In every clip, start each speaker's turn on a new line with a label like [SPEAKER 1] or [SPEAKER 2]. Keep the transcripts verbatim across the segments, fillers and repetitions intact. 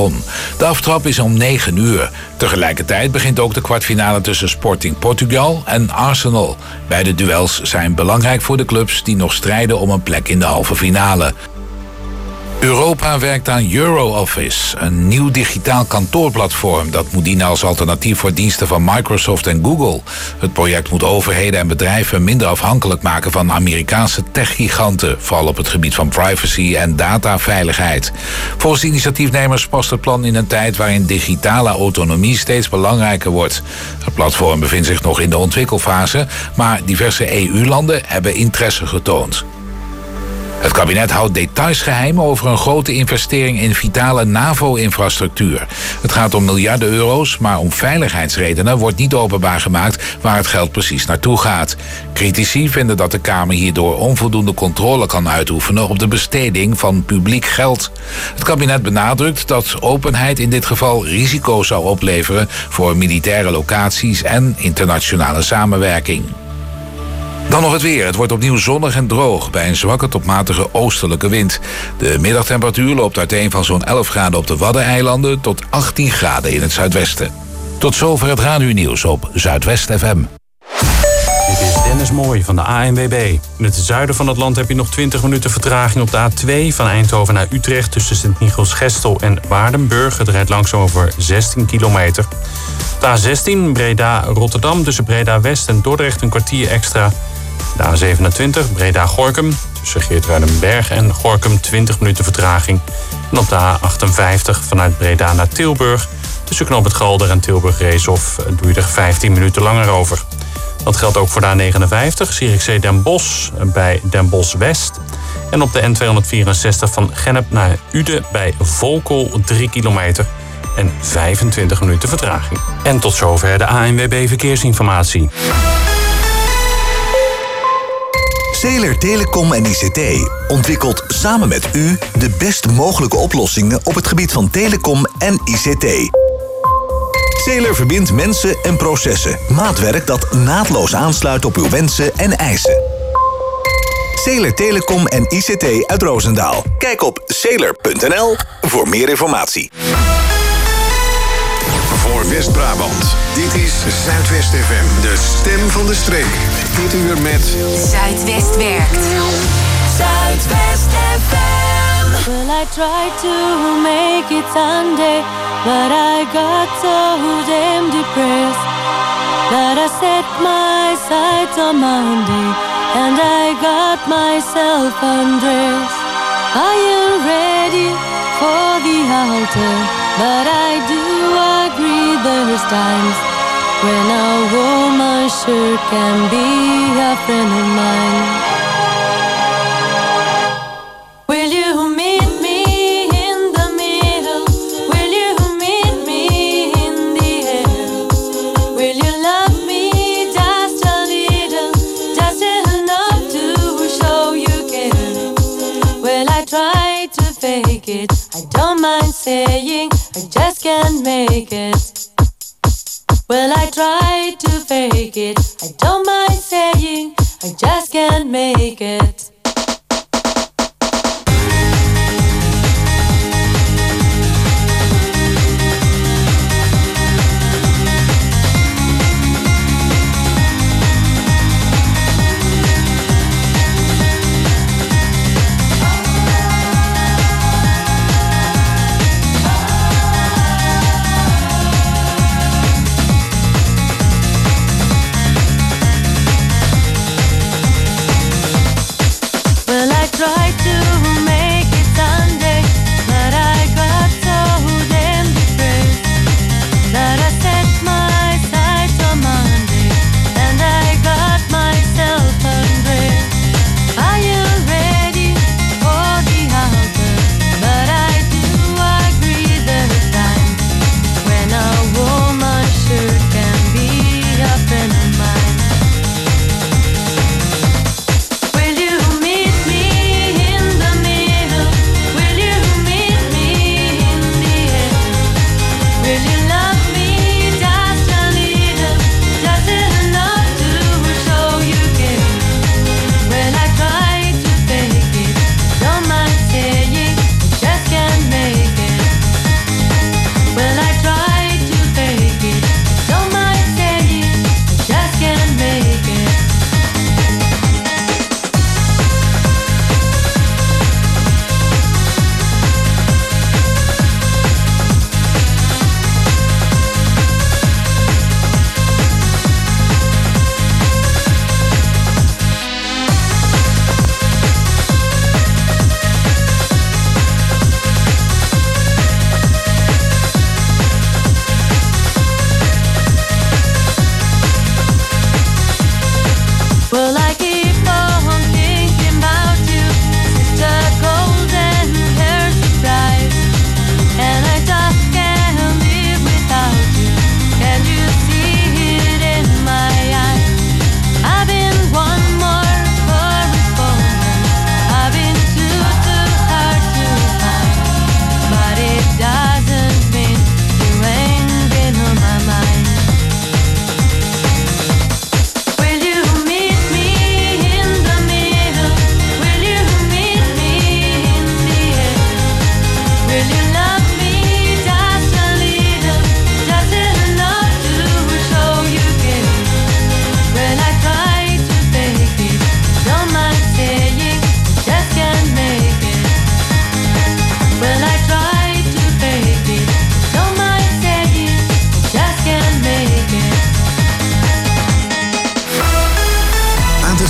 [SPEAKER 1] begon. De aftrap is om negen uur. Tegelijkertijd begint ook de kwartfinale tussen Sporting Portugal en Arsenal. Beide duels zijn belangrijk voor de clubs die nog strijden om een plek in de halve finale. Europa werkt aan EuroOffice, een nieuw digitaal kantoorplatform dat moet dienen als alternatief voor diensten van Microsoft en Google. Het project moet overheden en bedrijven minder afhankelijk maken van Amerikaanse techgiganten, vooral op het gebied van privacy en dataveiligheid. Volgens de initiatiefnemers past het plan in een tijd waarin digitale autonomie steeds belangrijker wordt. Het platform bevindt zich nog in de ontwikkelfase, maar diverse E U-landen hebben interesse getoond. Het kabinet houdt details geheim over een grote investering in vitale NAVO-infrastructuur. Het gaat om miljarden euro's, maar om veiligheidsredenen wordt niet openbaar gemaakt waar het geld precies naartoe gaat. Critici vinden dat de Kamer hierdoor onvoldoende controle kan uitoefenen op de besteding van publiek geld. Het kabinet benadrukt dat openheid in dit geval risico's zou opleveren voor militaire locaties en internationale samenwerking. Dan nog het weer. Het wordt opnieuw zonnig en droog bij een zwakke tot matige oostelijke wind. De middagtemperatuur loopt uiteen van zo'n elf graden op de Waddeneilanden tot achttien graden in het zuidwesten. Tot zover het radionieuws op Zuidwest F M.
[SPEAKER 2] Dit is Dennis Mooij van de A N W B. In het zuiden van het land heb je nog twintig minuten vertraging op de A twee... van Eindhoven naar Utrecht tussen Sint-Michiels-Gestel en Waardenburg. Het rijdt langzaam over zestien kilometer. De A zestien Breda-Rotterdam tussen Breda-West en Dordrecht een kwartier extra. De A zevenentwintig Breda-Gorkum tussen Geertruidenberg en Gorkum twintig minuten vertraging. En op de A achtenvijftig vanuit Breda naar Tilburg tussen Knoop het Galder en Tilburg-Reeshof doe je er vijftien minuten langer over. Dat geldt ook voor de A negenenvijftig Zierikzee-Den Bosch bij Den Bosch-West. En op de N tweehonderdvierenzestig van Gennep naar Uden bij Volkel drie kilometer en vijfentwintig minuten vertraging. En tot zover de A N W B Verkeersinformatie.
[SPEAKER 3] Zeeler Telecom en I C T ontwikkelt samen met u de best mogelijke oplossingen op het gebied van telecom en I C T. Zeeler verbindt mensen en processen. Maatwerk dat naadloos aansluit op uw wensen en eisen. Zeeler Telecom en I C T uit Roosendaal. Kijk op zeeler punt n l voor meer informatie.
[SPEAKER 4] Voor West-Brabant. Dit is Zuidwest F M, de stem van de streek. Dit uur met
[SPEAKER 5] Zuidwest werkt. Zuidwest F M.
[SPEAKER 6] Well, I tried to make it Sunday, but I got so damn depressed that I set my sights on Monday and I got myself undressed. I am ready for the altar, but I do agree there's times when a woman sure can be a friend of mine. Will you meet me in the middle? Will you meet me in the air? Will you love me just a little, just enough to show you care? Well, I try to fake it, I don't mind saying I just can't make it. Well, I try to fake it, I don't mind saying I just can't make it.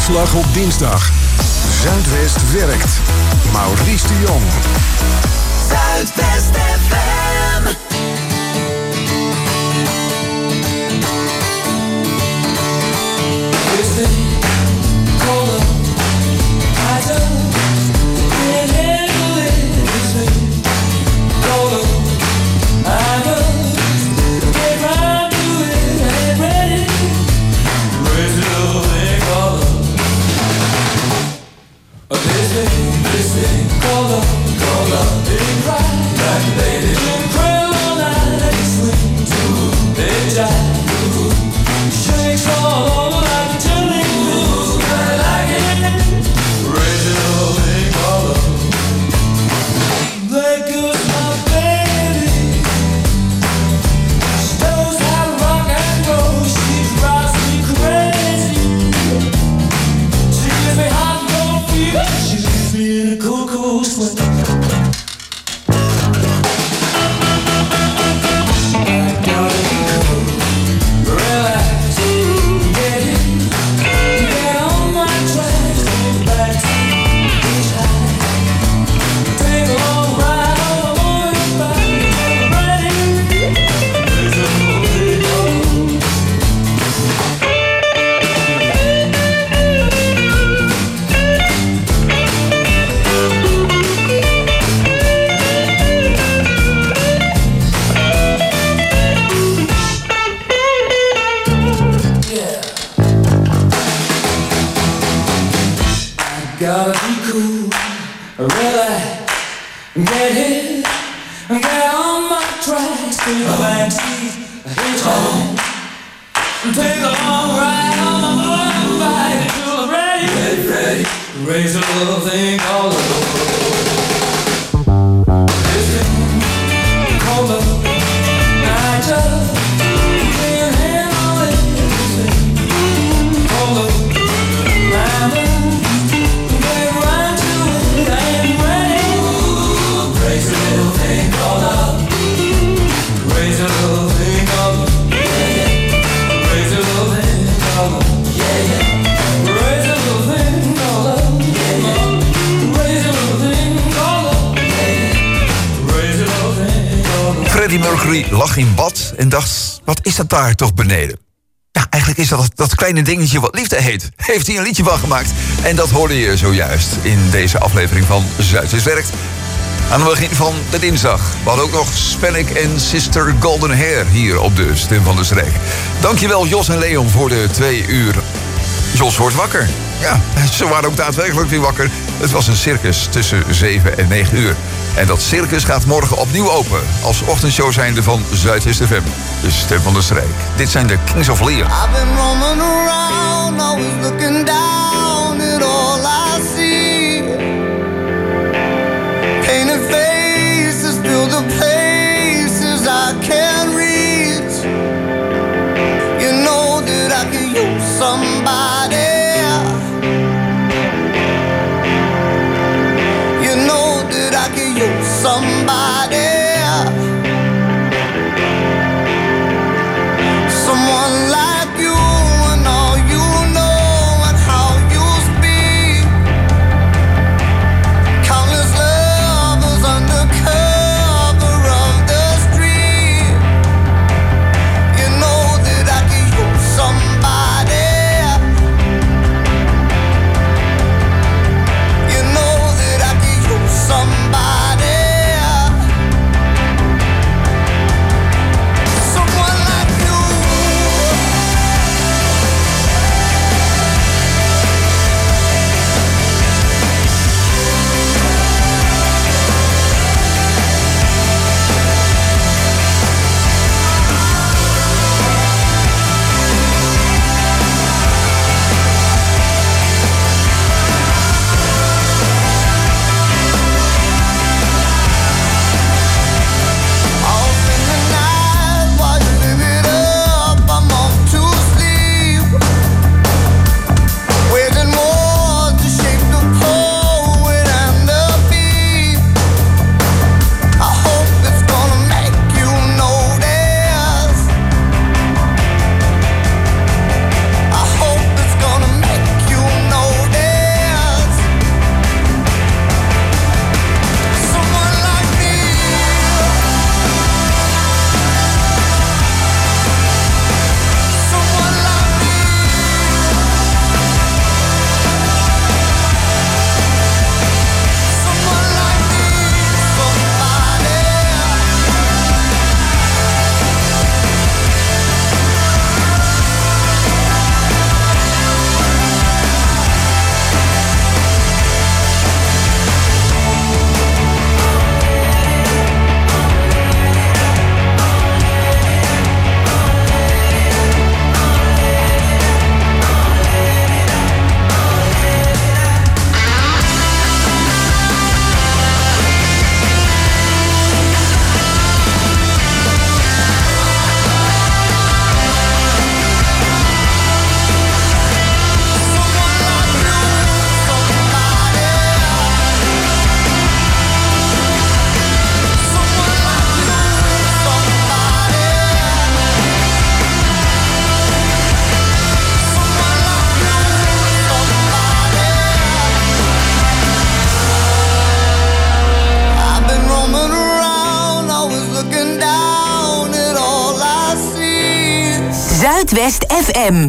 [SPEAKER 4] Uitslag op dinsdag. Zuidwest werkt. Maurice de Jong.
[SPEAKER 5] Zuidwest F M.
[SPEAKER 7] Freddie Mercury lag in bad en dacht, wat is dat daar toch beneden? Ja, eigenlijk is dat dat kleine dingetje wat liefde heet. Heeft hij een liedje van gemaakt. En dat hoorde je zojuist in deze aflevering van Zuidwest werkt. Aan het begin van de dinsdag. We hadden ook nog Spannick en Sister Golden Hair hier op de Stem van de Streek. Dankjewel Jos en Leon voor de twee uur. Jos wordt wakker. Ja, ze waren ook daadwerkelijk weer wakker. Het was een circus tussen zeven en negen uur. En dat circus gaat morgen opnieuw open. Als ochtendshow zijnde van Zuidwest F M. De Stem van de Streek. Dit zijn de Kings of Leon.
[SPEAKER 8] I've been roaming around, always looking down at all I see. Painted faces fill the places I can't reach. You know that I could use somebody. You know that I could use somebody. Someone like you and all you know and how you speak. Countless lovers under
[SPEAKER 5] Zuidwest F M.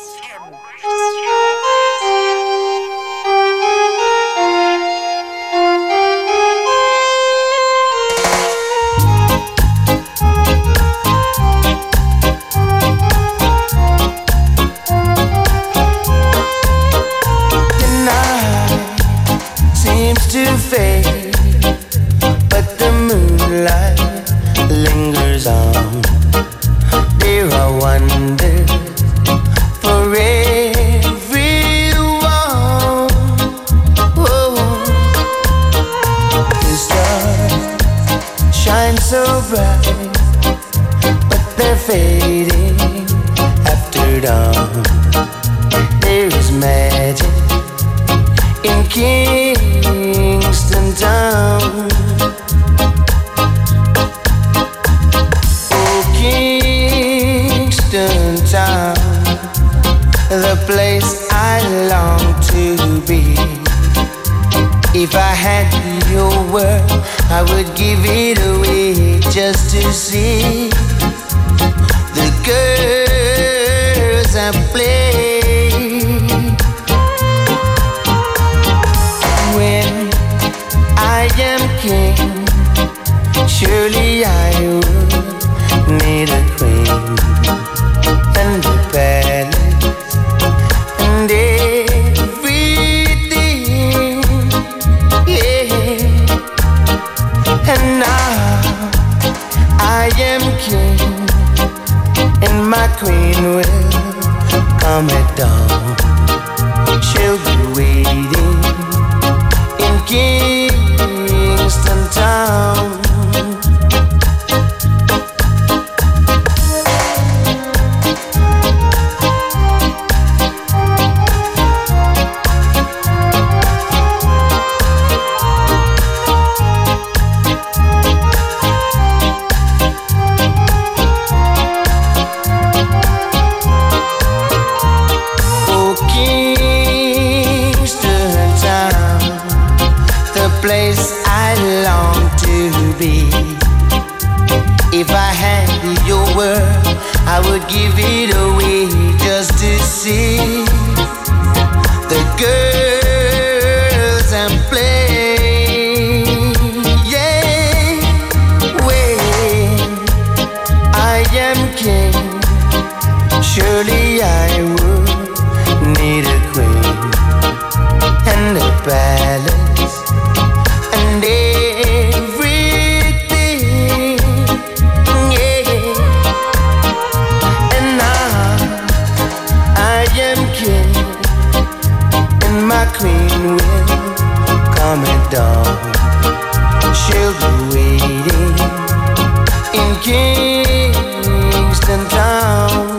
[SPEAKER 8] To fade, but the moonlight lingers on. There are wonders for everyone. Oh, the stars shine so bright, but they're fading after dawn. There is magic in Kingston Town. Oh, Kingston Town, the place I long to be. If I had your word, I would give it away just to see the girls I play. I am king, surely I would need a queen and a palace and everything, yeah. And now I am king, and my queen will come at dawn. She'll be waiting in Kingston Town. Oh, Kingston Town, the place I long to be. If I had your word, I would give it away just to see the girls and play. Yeah, when I am king, surely I would need a queen and a palace and everything, yeah. And now I am king, and my queen will come at dawn. She'll be waiting in Kingston Town.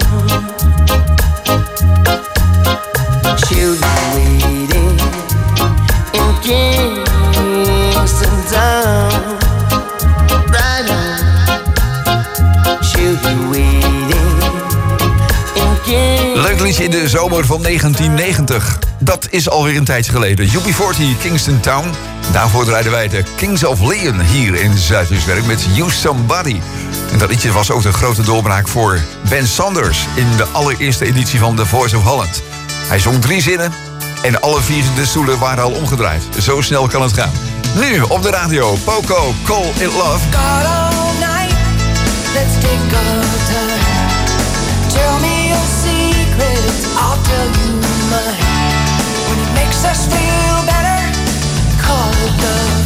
[SPEAKER 8] She'll be waiting in Kingston Town. Right on. She'll be waiting in Kingston.
[SPEAKER 7] Leuk liedje in de zomer van negentien negentig. Dat is alweer een tijdje geleden. U B veertig, Kingston Town. Daarvoor draaiden wij de Kings of Leon hier in Zuidwestwerk met You Somebody. En dat liedje was ook de grote doorbraak voor Ben Sanders in de allereerste editie van The Voice of Holland. Hij zong drie zinnen en alle vier de stoelen waren al omgedraaid. Zo snel kan het gaan. Nu op de radio, Poco, Call It Love.
[SPEAKER 6] God all night, let's take our time. Tell me your secrets, I'll tell you mine. When it makes us feel better, call it love.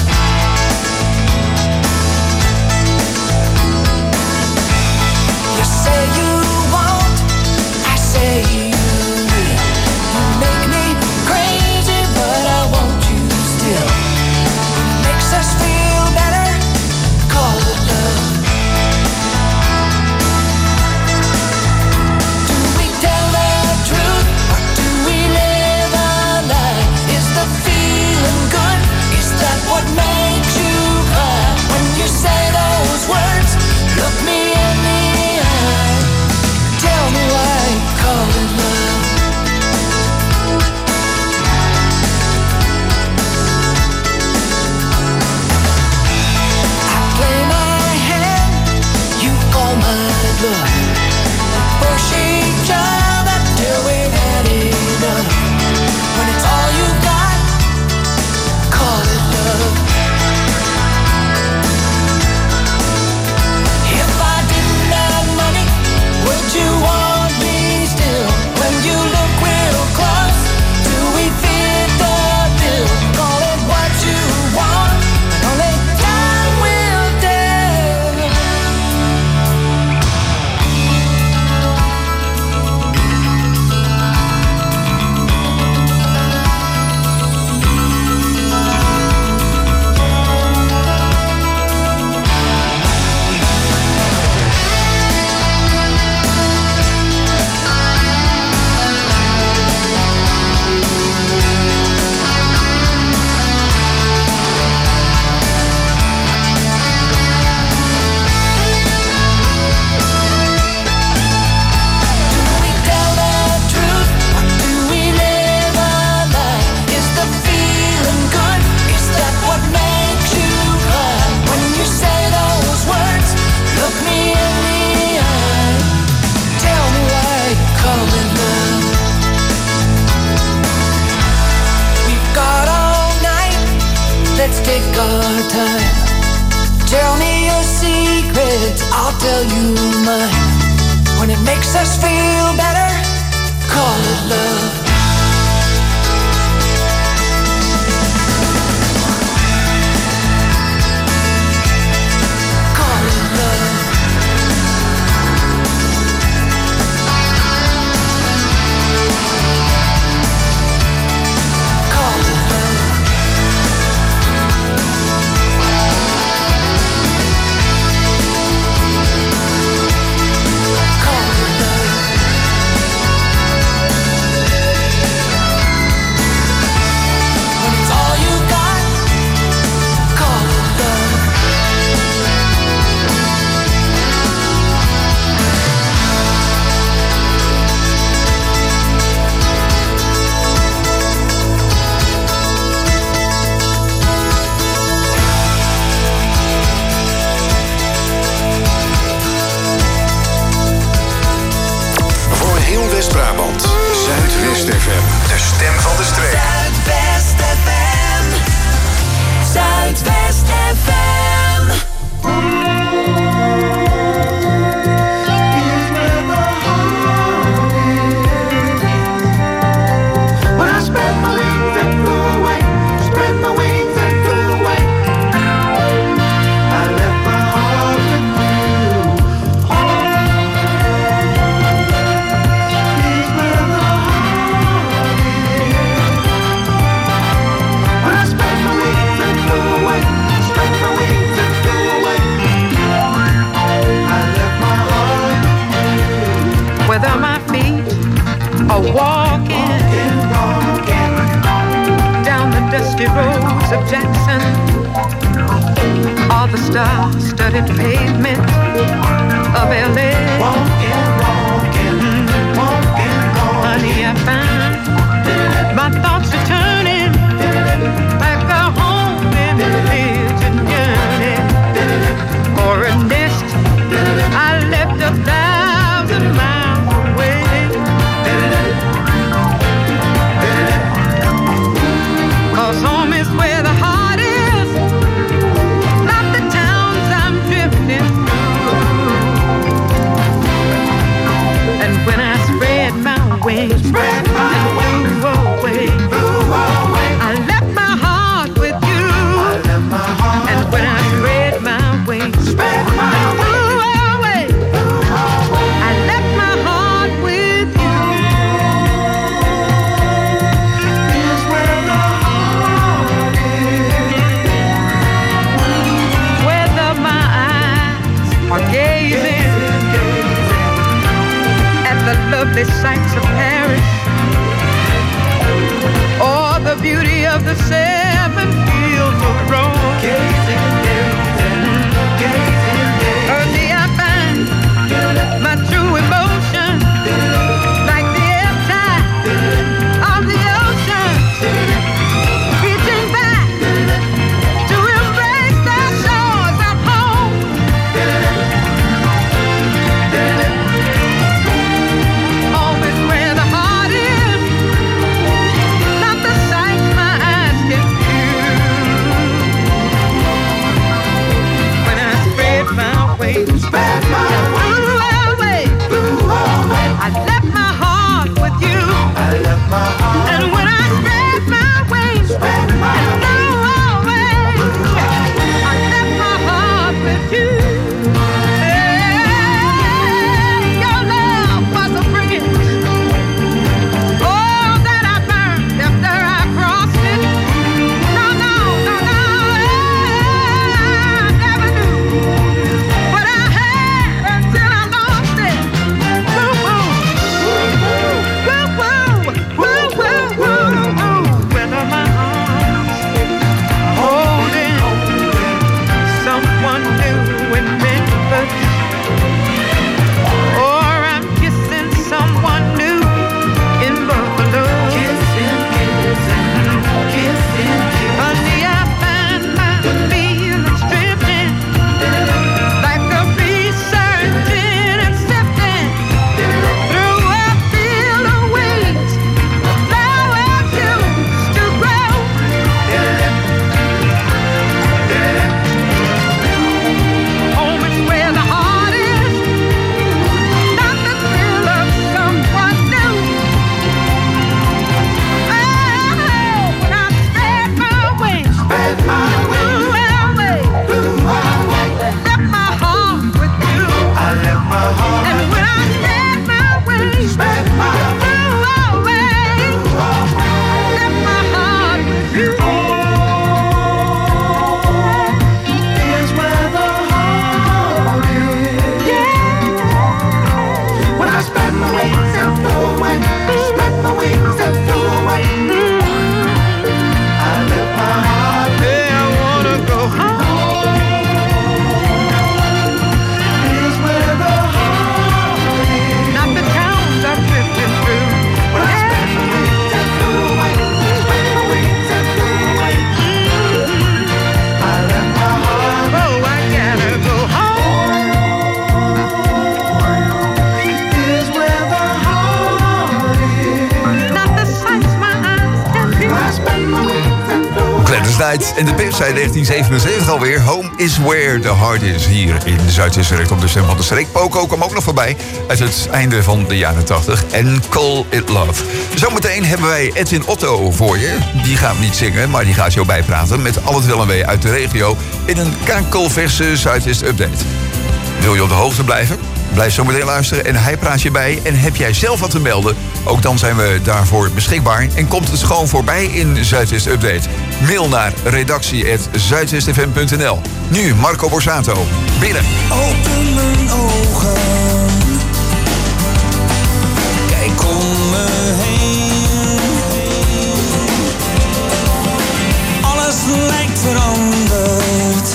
[SPEAKER 6] You say you won't, I say you will. You make me crazy, but I want you still. When it makes us feel better, call it love.
[SPEAKER 9] I'll tell you mine. When it makes us feel better, call it love. Call it love. Call it love. Call it love. When it's all you got, call it love.
[SPEAKER 4] Voor heel West-Brabant, Zuidwest F M. De stem van de streek.
[SPEAKER 5] Zuidwest F M. Zuidwest F M.
[SPEAKER 8] When I spread my wings and flew away, spread my wings and flew away, I left my heart with you. Here's where the heart is. When I spread my wings and flew away, spread my wings and flew away, I left my heart with you.
[SPEAKER 10] Whether my feet are walking down the dusty roads of Jackson, or the star-studded pavement of L A.
[SPEAKER 8] Walking, walking, walking,
[SPEAKER 10] Honey, I find my thoughts are turning back to home in religion yearning for a nest I left a thousand miles away. Cause home is where the heart is, not the towns I'm drifting through. And when I spread my wings,
[SPEAKER 8] spread my
[SPEAKER 10] and flew away,
[SPEAKER 8] flew away.
[SPEAKER 10] I left my heart with you.
[SPEAKER 8] I left my heart
[SPEAKER 10] And when I spread my wings,
[SPEAKER 8] spread my
[SPEAKER 10] and flew away,
[SPEAKER 8] flew away.
[SPEAKER 10] I left my heart with you.
[SPEAKER 8] Here's where the heart is.
[SPEAKER 10] Whether my eyes are gazing at the lovely sights of Paris, or the beauty of the seven fields of Rome,
[SPEAKER 8] Gazing, gazing, gazing, gazing.
[SPEAKER 10] early I find my true emotion, like the ebb tide of the ocean, reaching back to embrace the shores of home. Home is where the heart is, not the sights my eyes can view.
[SPEAKER 7] Night. En de Pips zei negentien zevenenzeventig alweer. Home is where the heart is. Hier in Zuid-West op de stem van de streek. Poco kwam ook nog voorbij uit het einde van de jaren tachtig. En Call It Love. Zometeen hebben wij Edwin Otto voor je. Die gaat niet zingen, maar die gaat jou bijpraten met al het wel en wee uit de regio in een kakelverse Zuidwest update. Wil je op de hoogte blijven? Blijf zo meteen luisteren en hij praat je bij. En heb jij zelf wat te melden? Ook dan zijn we daarvoor beschikbaar. En komt het gewoon voorbij in Zuidwest Update. Mail naar redactie apenstaartje zuidwest f m punt n l. Nu Marco Borsato. Binnen.
[SPEAKER 11] Open mijn ogen. Kijk om me heen. Alles lijkt veranderd.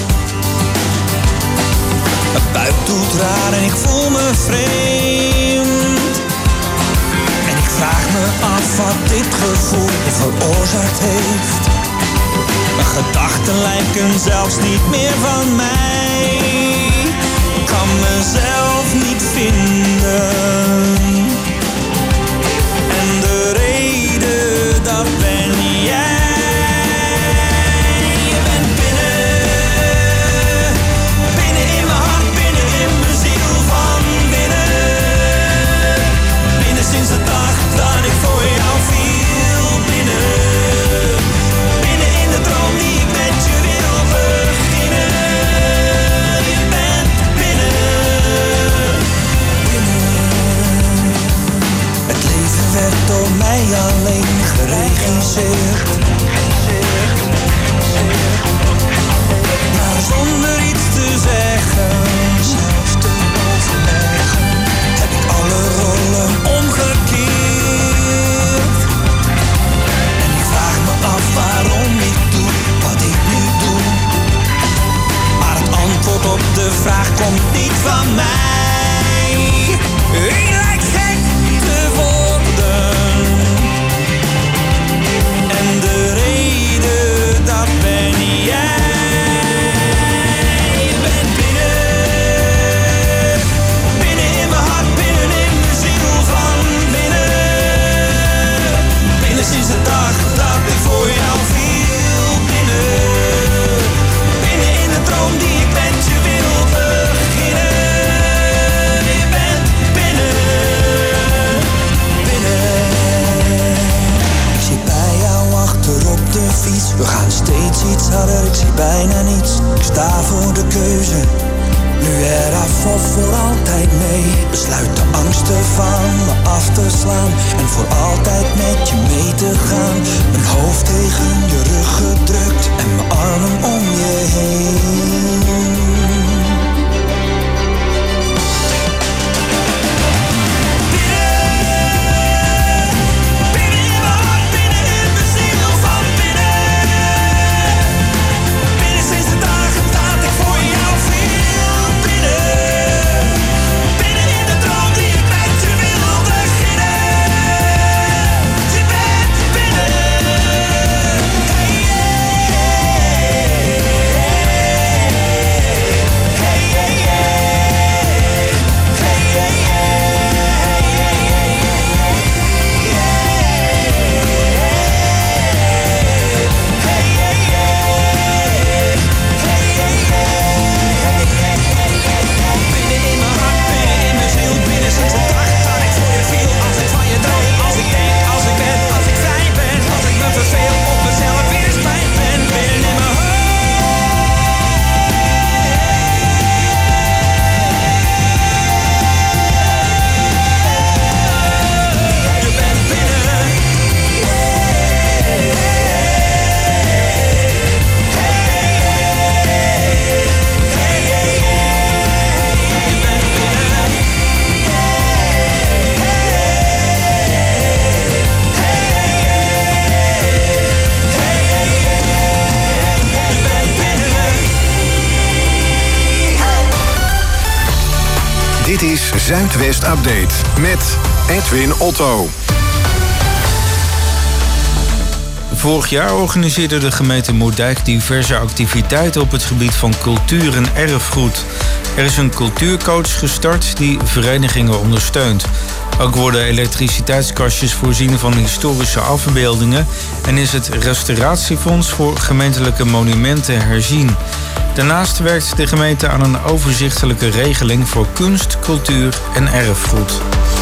[SPEAKER 11] Mijn buik doet raar en ik voel me vreemd. En ik vraag me af wat dit gevoel veroorzaakt heeft. Mijn gedachten lijken zelfs niet meer van mij. Ik kan mezelf niet vinden. En de reden, dat ben jij. Sinds de dag dat ik voor jou viel binnen. Binnen in de droom die ik met je wil beginnen. Je bent binnen. Binnen. Het leven werd door mij alleen geregisseerd. Maar zonder iets te zeggen, zelfs te overleggen, heb ik alle rollen omgekeerd. En ik vraag me af waarom ik doe wat ik nu doe. Maar het antwoord op de vraag komt niet van mij. Ik lijk gek te worden. En de reden, dat ben jij. Je bent binnen. Binnen in mijn hart, binnen in mijn ziel van binnen. Binnen sinds de dag dat ik voor jou viel binnen. Binnen in de droom die ik met je wil beginnen. Je bent binnen. Binnen. Ik zit bij jou achter op de fiets. We gaan steeds iets harder, ik zie bijna niets. Ik sta voor de keuze. Nu eraf of voor altijd mee. Besluit de angsten van me af te slaan. En voor altijd met je mee te gaan. Mijn hoofd tegen je rug gedrukt. En mijn armen om je heen.
[SPEAKER 4] Dit is Zuidwest Update met Edwin Otto.
[SPEAKER 12] Vorig jaar organiseerde de gemeente Moerdijk diverse activiteiten op het gebied van cultuur en erfgoed. Er is een cultuurcoach gestart die verenigingen ondersteunt. Ook worden elektriciteitskastjes voorzien van historische afbeeldingen en is het restauratiefonds voor gemeentelijke monumenten herzien. Daarnaast werkt de gemeente aan een overzichtelijke regeling voor kunst, cultuur en erfgoed.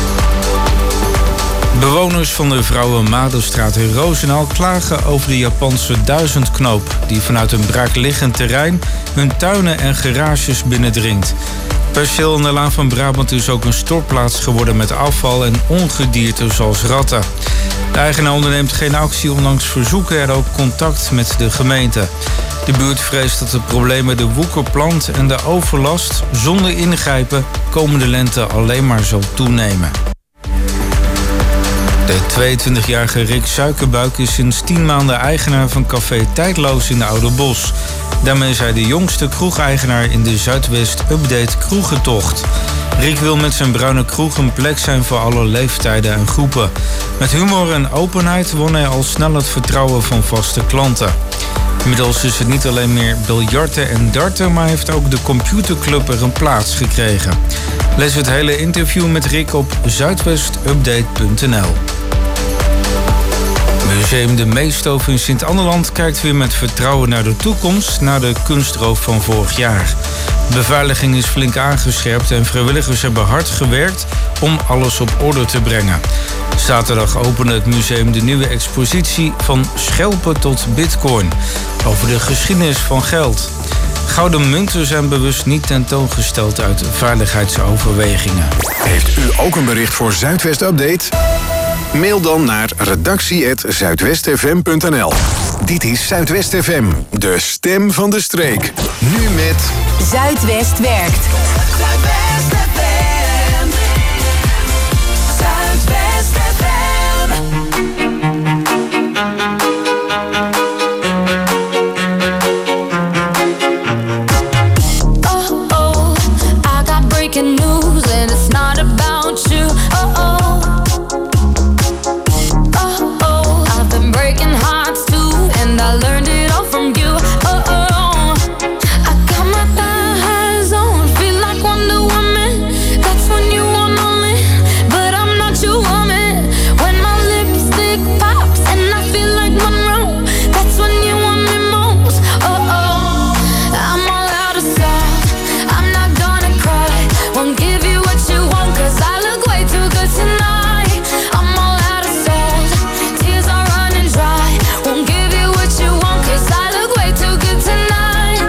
[SPEAKER 12] Bewoners van de Vrouwen Madelstraat in Roosendaal klagen over de Japanse duizendknoop die vanuit een braakliggend terrein hun tuinen en garages binnendringt. Perceel in de Laan van Brabant is ook een stortplaats geworden met afval en ongedierte zoals ratten. De eigenaar onderneemt geen actie, ondanks verzoeken en ook contact met de gemeente. De buurt vreest dat de problemen de woekerplant en de overlast zonder ingrijpen komende lente alleen maar zal toenemen. De tweeëntwintigjarige Rick Suikerbuik is sinds tien maanden eigenaar van café Tijdloos in de Oude Bos. Daarmee is hij de jongste kroegeigenaar in de Zuidwest Update Kroegentocht. Rick wil met zijn bruine kroeg een plek zijn voor alle leeftijden en groepen. Met humor en openheid won hij al snel het vertrouwen van vaste klanten. Inmiddels is het niet alleen meer biljarten en darten, maar heeft ook de computerclub er een plaats gekregen. Lees het hele interview met Rick op zuidwestupdate punt n l. Museum De Meestoof in Sint-Anneland kijkt weer met vertrouwen naar de toekomst na de kunstroof van vorig jaar. De beveiliging is flink aangescherpt en vrijwilligers hebben hard gewerkt om alles op orde te brengen. Zaterdag opende het museum de nieuwe expositie Van Schelpen tot Bitcoin over de geschiedenis van geld. Gouden munten zijn bewust niet tentoongesteld uit veiligheidsoverwegingen.
[SPEAKER 4] Heeft u ook een bericht voor Zuidwest Update? Mail dan naar redactie apenstaartje zuidwestfm punt n l. Dit is Zuidwest F M, de stem van de streek. Nu met
[SPEAKER 5] Zuidwest werkt. Zuidwest F M. Zuidwest F M. Oh oh, I got breaking news and it's not about you. Oh oh. Breaking hearts too, and I learned it all from you. Oh oh, I got my thighs on, feel like Wonder Woman. That's when you want me, but I'm not your woman. When my lipstick pops and I feel like Monroe, that's when you want me most. Oh oh, I'm all out of salt, I'm not gonna cry. Won't give you what you want, cause I look way too good tonight. I'm all out of salt, tears are running dry. Won't give you what you want, cause I look way too good tonight.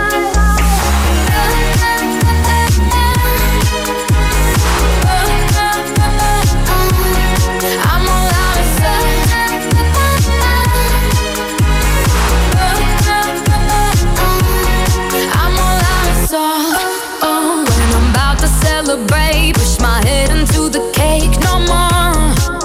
[SPEAKER 5] I'm all out of salt, I'm all out of salt. Oh, when I'm about to celebrate, push my head into the cake no more.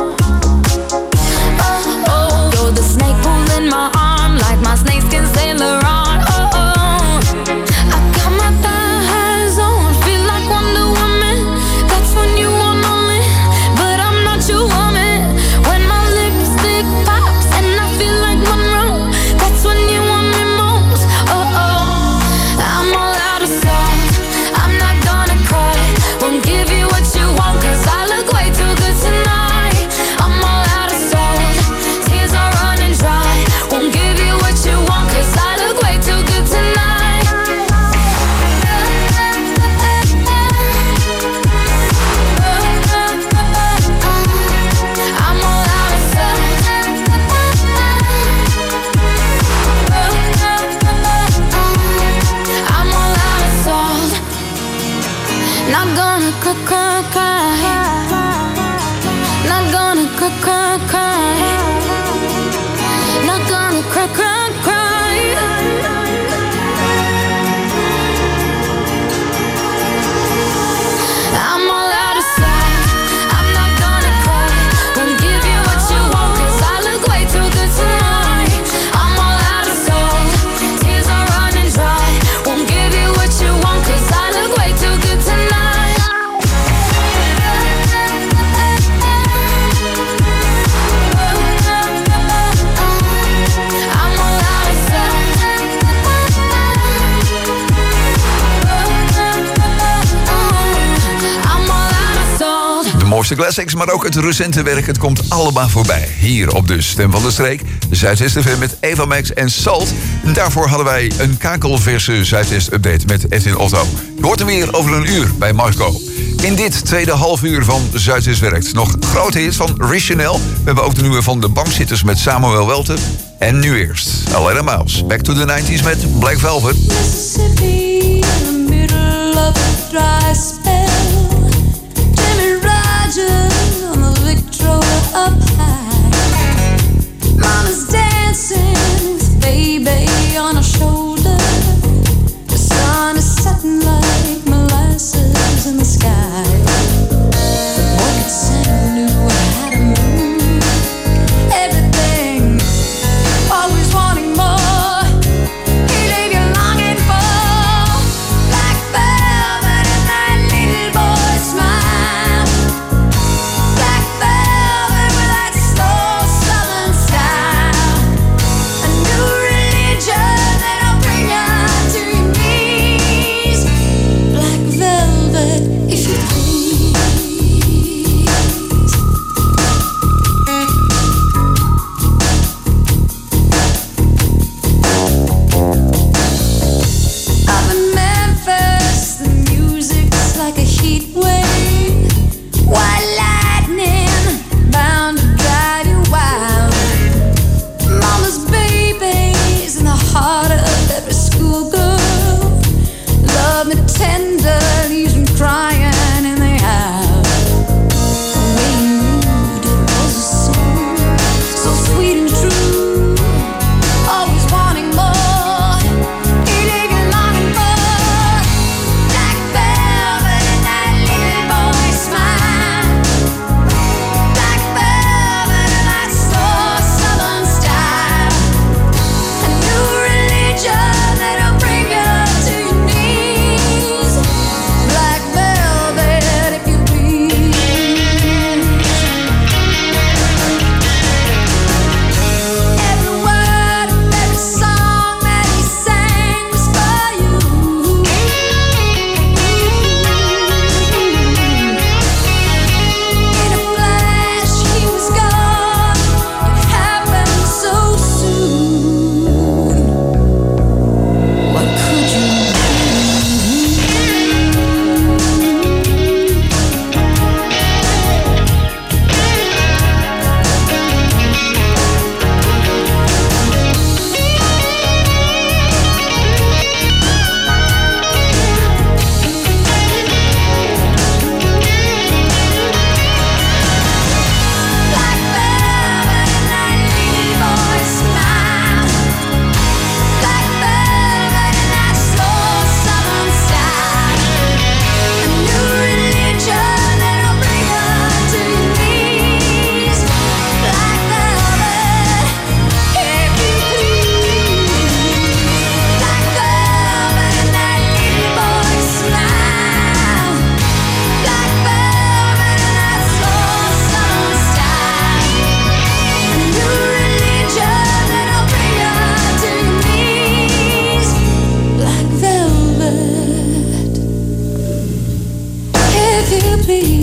[SPEAKER 5] Oh, oh, you're the snake pulling my arm like my snakeskin Sailor on. Oh, oh, I got my thighs on, feel like Wonder Woman. That's when you want me, but I'm not your woman. When my lipstick pops and I feel like Monroe, that's when you want me most. Oh, oh, I'm all out of salt, I'm not gonna cry. Won't give you what you want, cause I look way too good tonight.
[SPEAKER 7] mooiste classics, maar ook het recente werk. Het komt allemaal voorbij. Hier op de Stem van de Streek. Zuidwest F M met Eva Max en Salt. En daarvoor hadden wij een kakelverse Zuidwest update met Edwin Otto. Je hoort hem weer over een uur bij Marco. In dit tweede half uur van Zuidwest Werkt nog grote hits van Richanel. We hebben ook de nieuwe van de Bankzitters met Samuel Welten. En nu eerst Alena Miles. Back to the nineties met Black Velvet.
[SPEAKER 6] Mississippi in the middle of a dry spell. Jimmy Rogers on the Victrola up high. Mama's dancing with baby on her shoulder. The sun is setting like molasses in the sky. What could Santa knew how to move everything? Always wanting more. He leave you longing for black velvet and that little boy smile. Black velvet with that slow southern style. A new religion that'll bring you to your knees. Black velvet, if you please. Up in Memphis, the music's like a heat wave. White lightning, bound to drive you wild. Mama's baby's in the heart of every schoolgirl. Love me tender, leaves me crying in the aisle. The way you moved, it was a song, so sweet and true. Always wanting more. He leave you longing for black velvet and that little boy smile. Black velvet and that slow southern style. A new religion that'll bring you to your knees. Black velvet, if you please. Every word of every song that he sang was for you. In a flash, he was gone. It happened so soon. What could you Black velvet and that little boy smile. Black velvet and that slow southern style. A new religion that'll bring you to your knees. Black velvet, if you please. Black velvet and that little boy smile. Black velvet and that slow southern style. A new religion that'll bring you to your knees. Black velvet, if you please.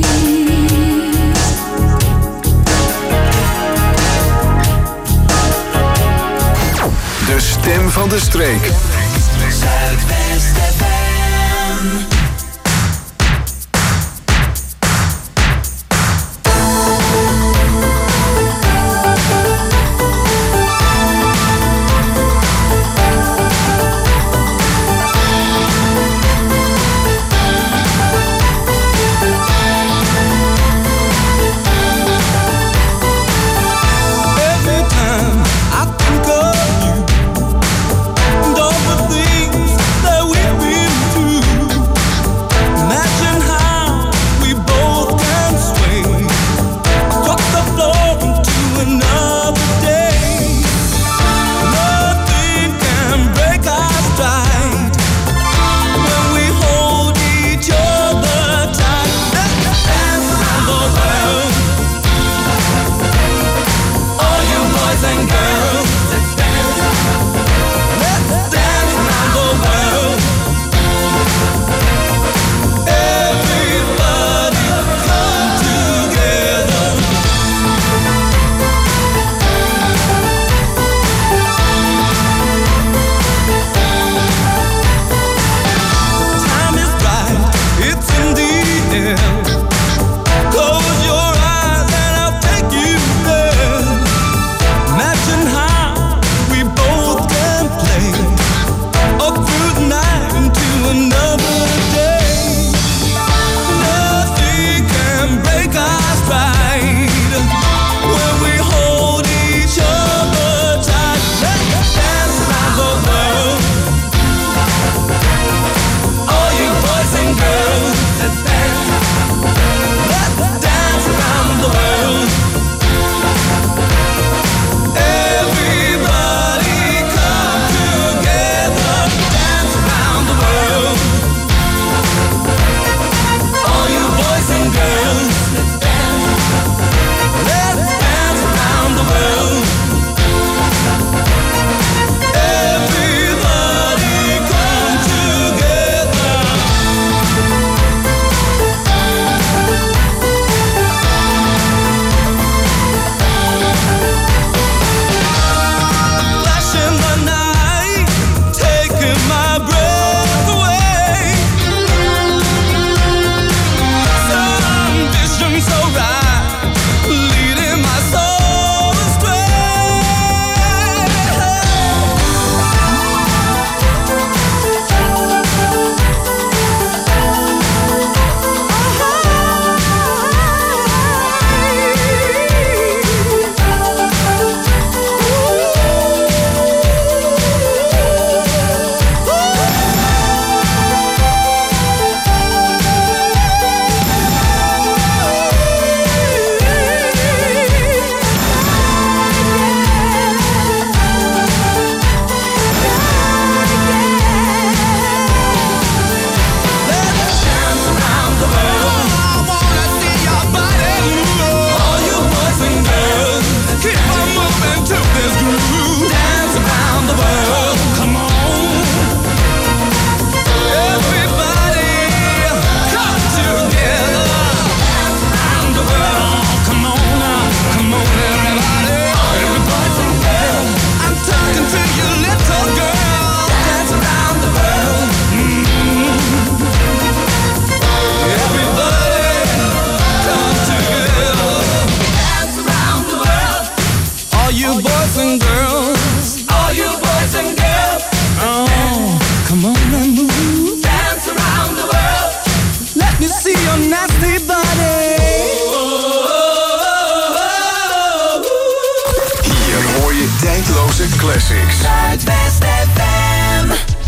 [SPEAKER 4] De Stem van de Streek.
[SPEAKER 11] Zuidwest F M.
[SPEAKER 13] Every time I think of you and all the things that we've been
[SPEAKER 4] Classics.
[SPEAKER 9] Zuidwest F M.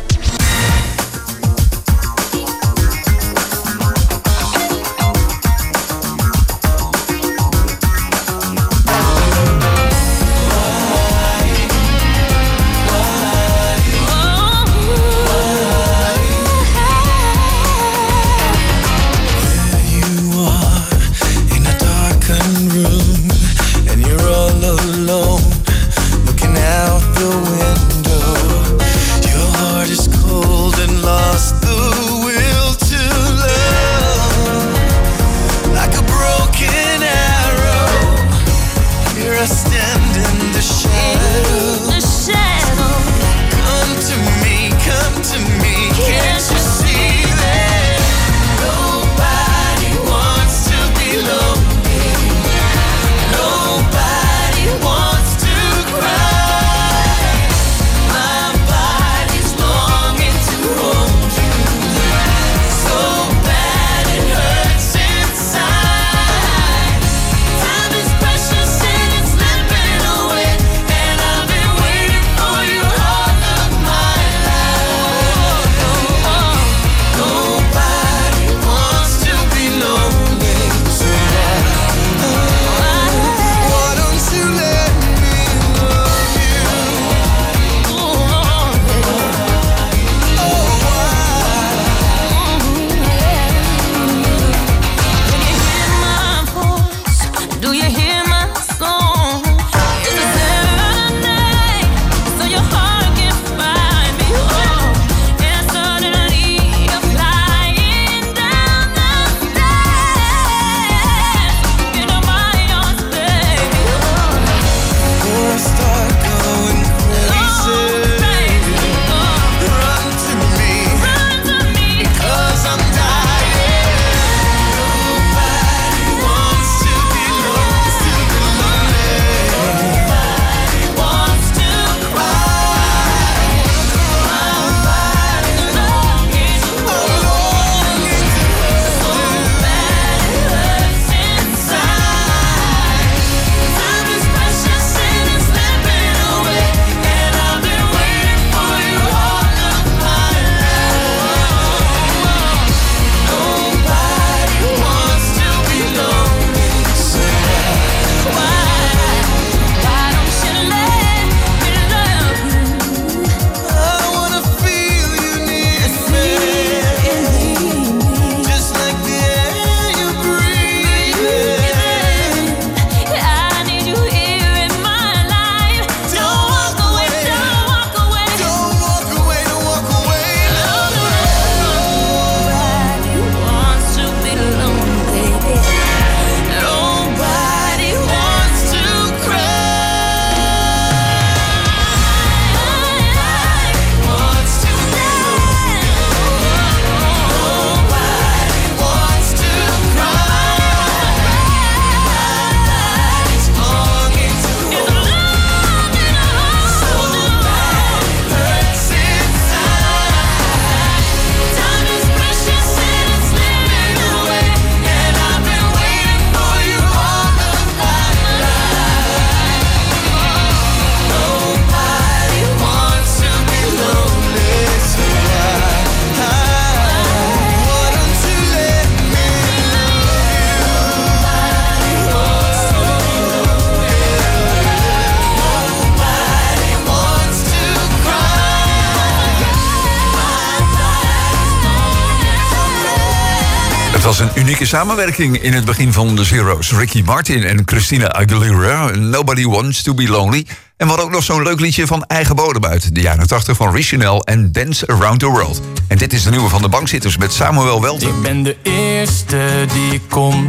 [SPEAKER 7] was een unieke samenwerking in het begin van de Zero's. Ricky Martin en Christina Aguilera. Nobody Wants to Be Lonely. En we hadden ook nog zo'n leuk liedje van eigen bodem uit de jaren tachtig van Richinel en Dance Around the World. En dit is de nieuwe van de Bankzitters met Samuel Welten.
[SPEAKER 13] Ik ben de eerste die komt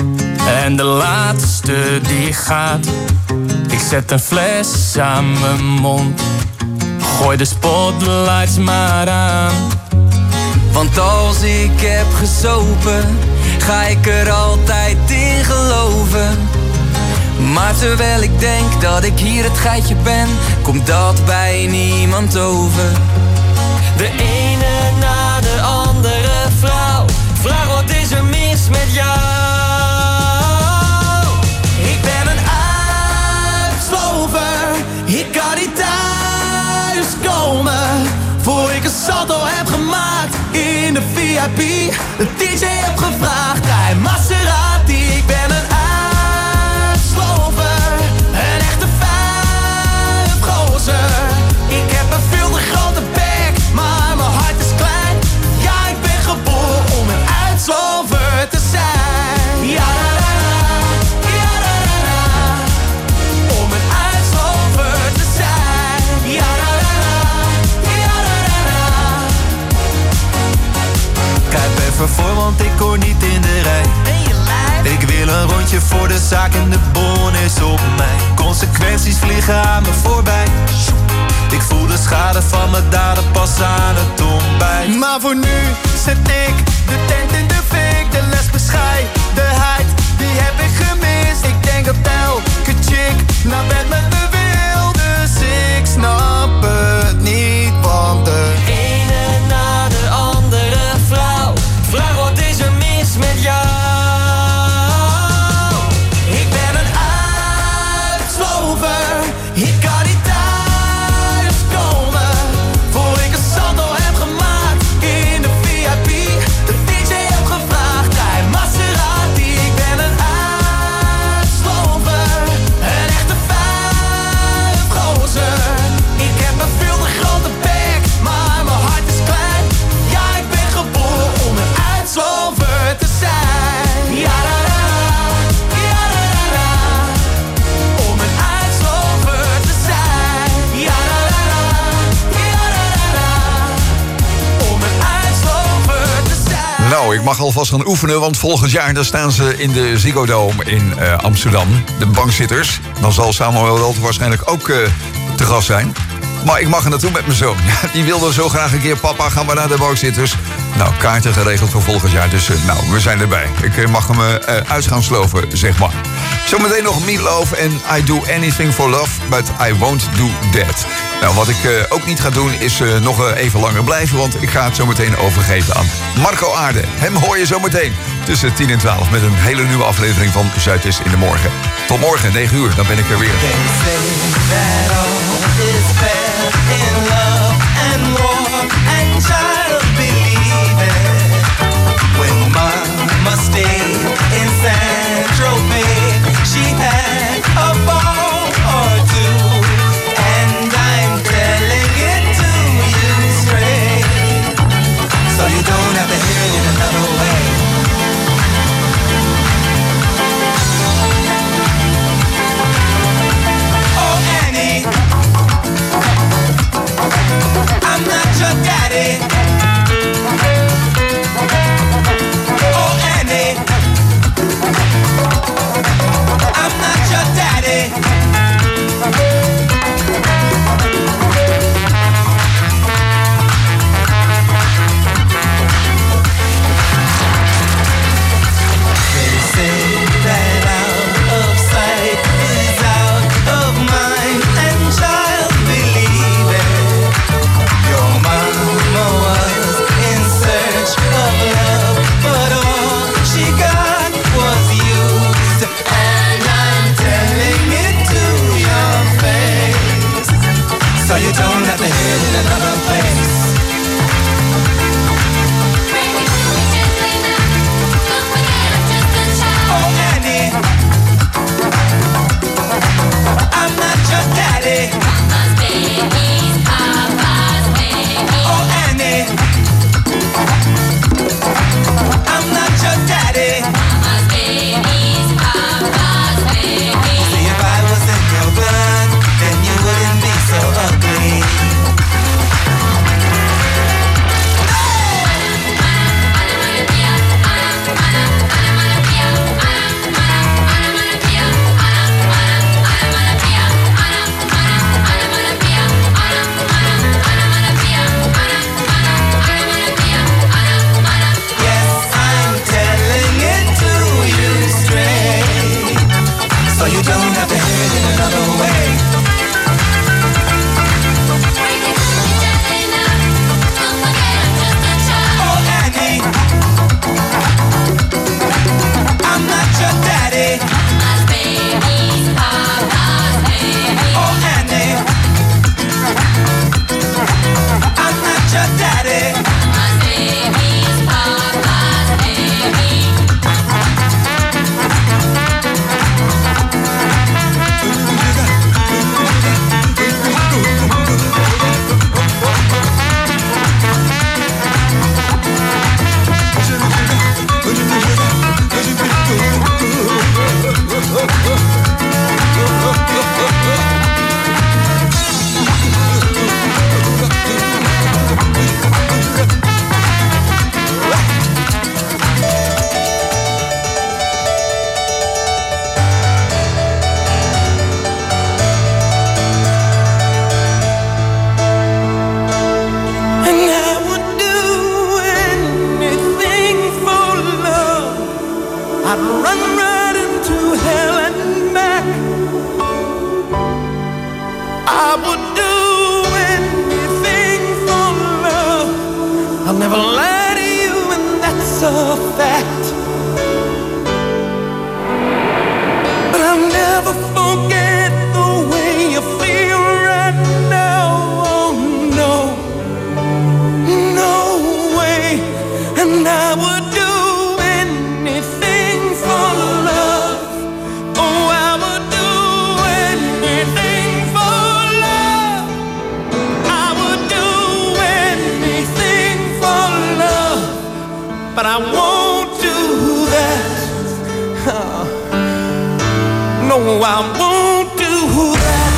[SPEAKER 13] en de laatste die gaat. Ik zet een fles aan mijn mond, gooi de spotlights maar aan.
[SPEAKER 14] Want als ik heb gezopen, ga ik er altijd in geloven. Maar terwijl ik denk dat ik hier het geitje ben, komt dat bij niemand over.
[SPEAKER 9] De ene na de andere vrouw, vraag wat is er mis met jou? Ik ben een uitslover, ik kan niet thuis.
[SPEAKER 15] I P de D J heb gevraagd. Hij Maserati, ik ben een uitslover. Een echte vuilgozer. Ik heb een veel te grote bek, maar mijn hart is klein. Ja, ik ben geboren om een uitslover te zijn. Ja, da, da, ja, da, da, da. Om een uitslover te zijn. Ja, da, da, da, ja, da, da, da. Kijk even voor, want ik hoor niet in de rij. Ik wil een rondje voor de zaak en de bon is op mij. Consequenties vliegen aan me voorbij. Ik voel de schade van mijn daden pas aan het ontbijt. Maar voor nu zet ik de tent in de fik. De lesbescheidenheid, die heb ik gemist. Ik denk dat elke chick naar bed met me wil. Dus ik snap het niet, want de
[SPEAKER 9] ene na de andere vrouw. Vraag wat is er mis met jou?
[SPEAKER 15] Ik ben een uitslover. Ik kan niet thuis komen voor ik een saldo heb gemaakt in de V I P. De D J heb gevraagd, hij Maserati. Ik ben een uitslover, een echte vuilgozer. Ik heb een veel te grote bek, maar mijn hart is klein. Ja, ik ben geboren om een uitslover te zijn. Ja, da, da, ja, da, da, da. Om een uitslover te zijn. Ja, da, da, da, ja, da, da, da. Om een uitslover te zijn.
[SPEAKER 7] Nou, ik mag alvast gaan oefenen, want volgend jaar dan staan ze in de Ziggo Dome in uh, Amsterdam. De bankzitters. Dan zal Samuel Welte waarschijnlijk ook uh, te gast zijn. Maar ik mag er naartoe met mijn zoon. Ja, die wilde zo graag een keer, papa, gaan we naar de bankzitters. Nou, kaarten geregeld voor volgend jaar. Dus uh, nou, we zijn erbij. Ik uh, mag hem uh, uit gaan sloven, zeg maar. Zometeen nog Meatloaf en I Do Anything for Love, but I Won't Do That. Nou, wat ik uh, ook niet ga doen is uh, nog uh, even langer blijven, want ik ga het zo meteen overgeven aan Marco Aarde. Hem hoor je zo meteen tussen tien en twaalf met een hele nieuwe aflevering van Zuidwest in de Morgen. Tot morgen, negen uur, dan ben ik er weer.
[SPEAKER 15] She had a ball or two, and I'm telling it to you straight, so you don't have to hear it another way. Oh Annie, I'm not your daddy. Oh Annie,
[SPEAKER 11] run right into hell and back. I would do anything for love. I'll never lie to you, and that's a fact. But I'll never forget the way you feel right now. Oh no, no way. And I would do anything for love. Oh, I would do anything for love. I would do anything for love. But I won't do that. Oh. No, I won't do that.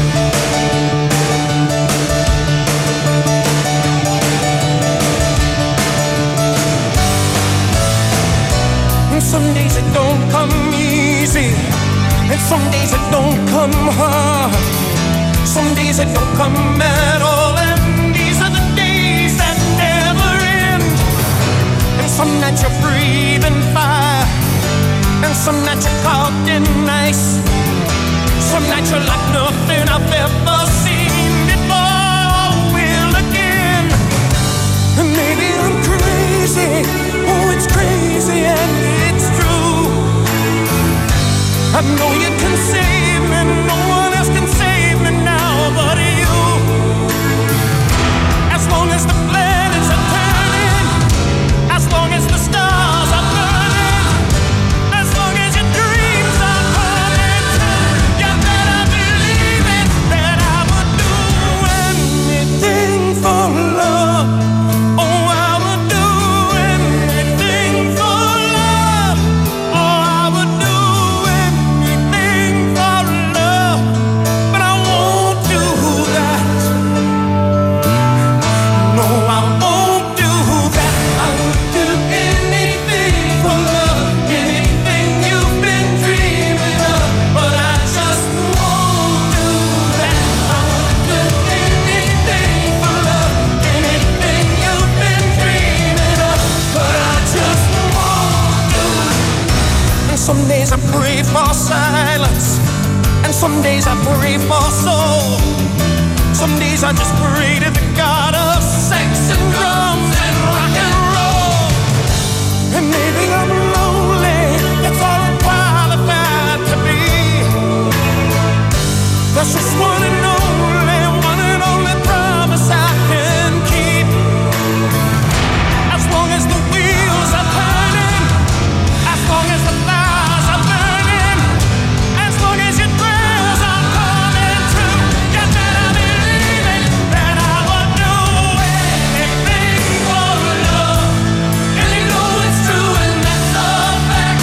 [SPEAKER 11] And some days it don't come easy, and some days it don't come hard. Some days it don't come at all, and these are the days that never end. And some nights you're breathing fire, and some nights you're caught in ice. Some nights you're like nothing I've ever seen before. Will again. And maybe I'm crazy. Oh, it's crazy and it's true. I know you can save me. No one else can save me now but you. As long as the planets are turning, as long as the stars are burning, as long as your dreams are coming true, you better believe it, that I would do anything for love. Oh, I would do anything for love. Oh, I would do anything for love. But I won't do that. No, I won't do that. I would do anything for love, anything you've been dreaming of. But I just won't do that. I would do anything for love, anything you've been dreaming of. But I just won't do it. And some days I pray for silence, and some days I pray for soul. Some days I just pray to the God of sex and drums and rock and roll. And maybe I'm lonely, that's all I'm qualified to be. That's just one and only, one and only promise I can keep. As long as the wheels are turning, as long as the fires are burning, as long as your prayers are coming true, you better believe it, that I would do anything for love. And you know it's true, and that's a fact.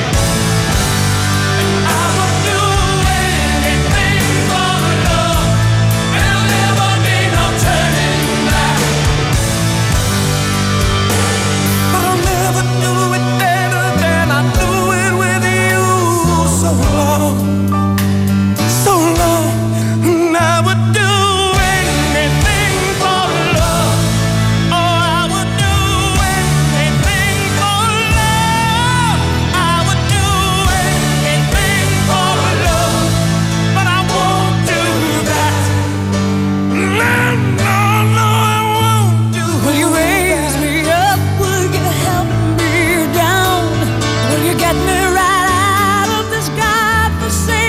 [SPEAKER 11] I would do anything for love. There'll never be no turning back. But I'll never do it better than I do it with you. So long, so long, and I would do anything for love. Oh, I would do anything for love. I would do anything for love, but I won't do that. No, no, no, I won't do that.
[SPEAKER 6] Will you raise me up? Will you help me down? Will you get me right out of this godforsaken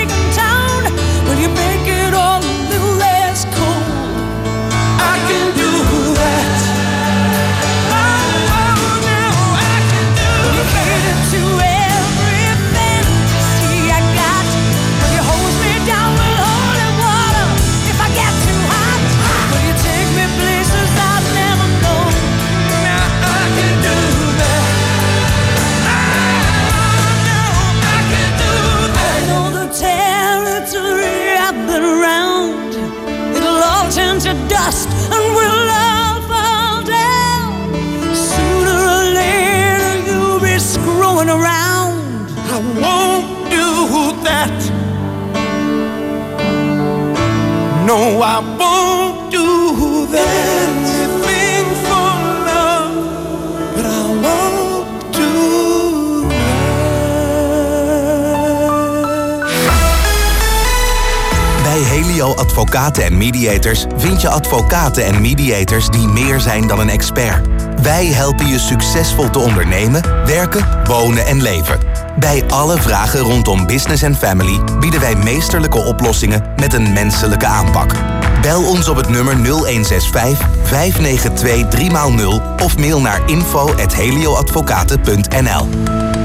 [SPEAKER 3] Helio Advocaten en Mediators vind je advocaten en mediators die meer zijn dan een expert. Wij helpen je succesvol te ondernemen, werken, wonen en leven. Bij alle vragen rondom business en family bieden wij meesterlijke oplossingen met een menselijke aanpak. Bel ons op het nummer nul een zes vijf, vijf negen twee, drie nul of mail naar info at helioadvocaten punt n l.